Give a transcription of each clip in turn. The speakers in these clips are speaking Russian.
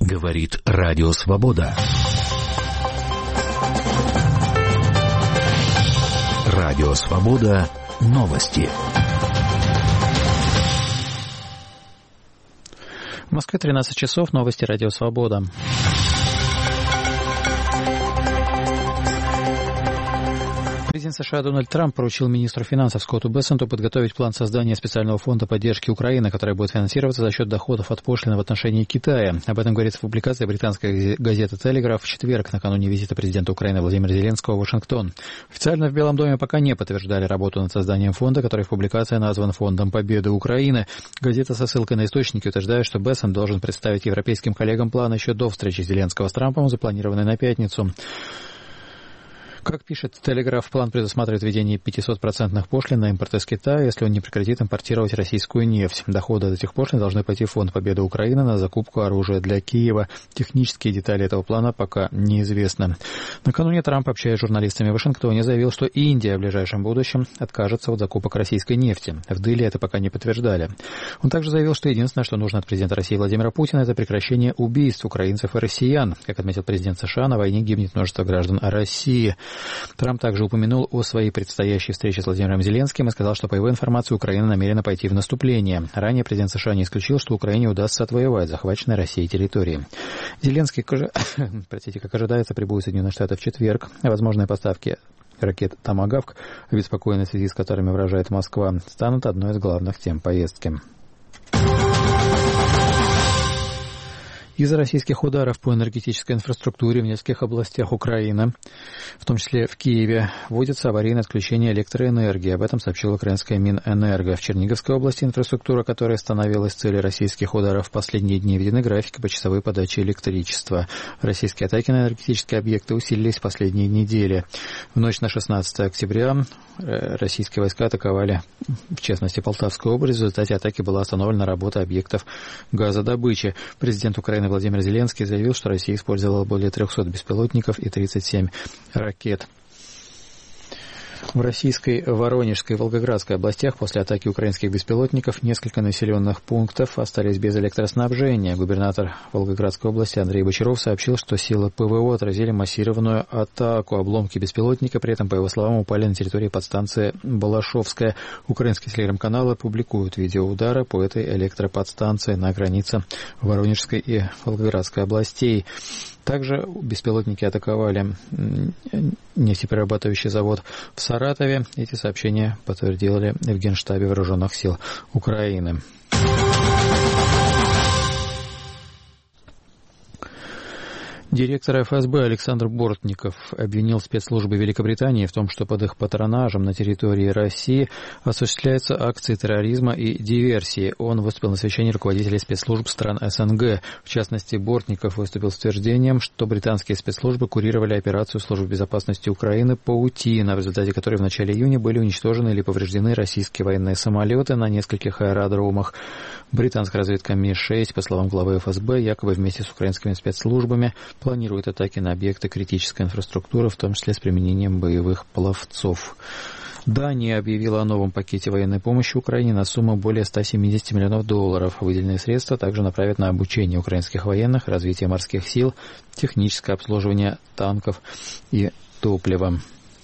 Говорит Радио Свобода. Радио Свобода. Новости. В Москве 13 часов. Новости Радио Свобода. Президент США Дональд Трамп поручил министру финансов Скотту Бессенту подготовить план создания специального фонда поддержки Украины, который будет финансироваться за счет доходов от пошлин в отношении Китая. Об этом говорится в публикации британской газеты «Телеграф» в четверг, накануне визита президента Украины Владимира Зеленского в Вашингтон. Официально в Белом доме пока не подтверждали работу над созданием фонда, который в публикации назван Фондом Победы Украины. Газета со ссылкой на источники утверждает, что Бессент должен представить европейским коллегам план еще до встречи Зеленского с Трампом, запланированной на пятницу. Как пишет «Телеграф», план предусматривает введение 500% пошлин на импорт из Китая, если он не прекратит импортировать российскую нефть. Доходы от этих пошлин должны пойти в Фонд Победы Украины на закупку оружия для Киева. Технические детали этого плана пока неизвестны. Накануне Трамп, общаясь с журналистами в Вашингтоне, заявил, что Индия в ближайшем будущем откажется от закупок российской нефти. В Дели это пока не подтверждали. Он также заявил, что единственное, что нужно от президента России Владимира Путина, это прекращение убийств украинцев и россиян. Как отметил президент США, на войне гибнет множество граждан России. Трамп также упомянул о своей предстоящей встрече с Владимиром Зеленским и сказал, что, по его информации, Украина намерена пойти в наступление. Ранее президент США не исключил, что Украине удастся отвоевать захваченные Россией территории. Зеленский, как ожидается, прибудет в Соединенные Штаты в четверг. Возможные поставки ракет «Томагавк», обеспокоенные в связи с которыми выражает Москва, станут одной из главных тем поездки. Из-за российских ударов по энергетической инфраструктуре в нескольких областях Украины, в том числе в Киеве, вводится аварийное отключение электроэнергии. Об этом сообщила украинская Минэнерго. В Черниговской области инфраструктура, которая становилась целью российских ударов в последние дни, введены графики почасовой подачи электричества. Российские атаки на энергетические объекты усилились в последние недели. В ночь на 16 октября российские войска атаковали, в частности, Полтавскую область. В результате атаки была остановлена работа объектов газодобычи. Президент Украины Владимир Зеленский заявил, что Россия использовала более 300 беспилотников и 37 ракет. В российской, Воронежской и Волгоградской областях после атаки украинских беспилотников несколько населенных пунктов остались без электроснабжения. Губернатор Волгоградской области Андрей Бочаров сообщил, что силы ПВО отразили массированную атаку. Обломки беспилотника при этом, по его словам, упали на территории подстанции Балашовская. Украинские телеграм-каналы публикуют видео удара по этой электроподстанции на границе Воронежской и Волгоградской областей. Также беспилотники атаковали нефтеперерабатывающий завод в Саратове. Эти сообщения подтвердили в Генштабе Вооруженных сил Украины. Директор ФСБ Александр Бортников обвинил спецслужбы Великобритании в том, что под их патронажем на территории России осуществляются акции терроризма и диверсии. Он выступил на совещании руководителей спецслужб стран СНГ. В частности, Бортников выступил с утверждением, что британские спецслужбы курировали операцию службы безопасности Украины «Паутина», в результате которой в начале июня были уничтожены или повреждены российские военные самолеты на нескольких аэродромах. Британская разведка Ми-6, по словам главы ФСБ, якобы вместе с украинскими спецслужбами планирует атаки на объекты критической инфраструктуры, в том числе с применением боевых пловцов. Дания объявила о новом пакете военной помощи Украине на сумму более $170 миллионов. Выделенные средства также направят на обучение украинских военных, развитие морских сил, техническое обслуживание танков и топлива.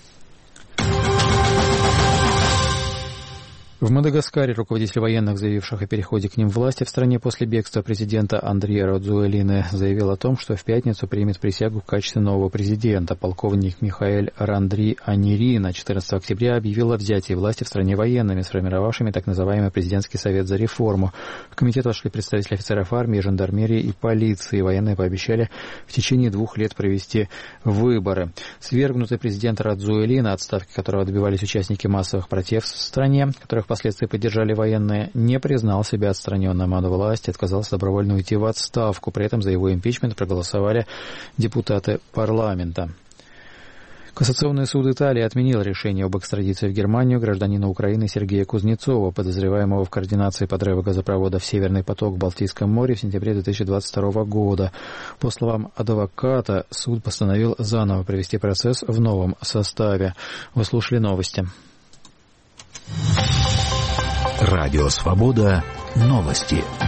В Мадагаскаре руководитель военных, заявивших о переходе к ним власти в стране после бегства президента Андрея Радзуэлины, заявил о том, что в пятницу примет присягу в качестве нового президента. Полковник Михаэль Рандри Анирина 14 октября объявил о взятии власти в стране военными, сформировавшими так называемый президентский совет за реформу. В комитет вошли представители офицеров армии, жандармерии и полиции. Военные пообещали в течение 2 лет провести выборы. Свергнутый президент Радзуэлина, отставки которого добивались участники массовых протестов в стране, которых впоследствии поддержали военные, не признал себя отстраненным от власти, отказался добровольно уйти в отставку. При этом за его импичмент проголосовали депутаты парламента. Кассационный суд Италии отменил решение об экстрадиции в Германию гражданина Украины Сергея Кузнецова, подозреваемого в координации подрыва газопровода «Северный поток» в Балтийском море в сентябре 2022 года. По словам адвоката, суд постановил заново провести процесс в новом составе. Вы слушали новости. Радио Свобода. Новости.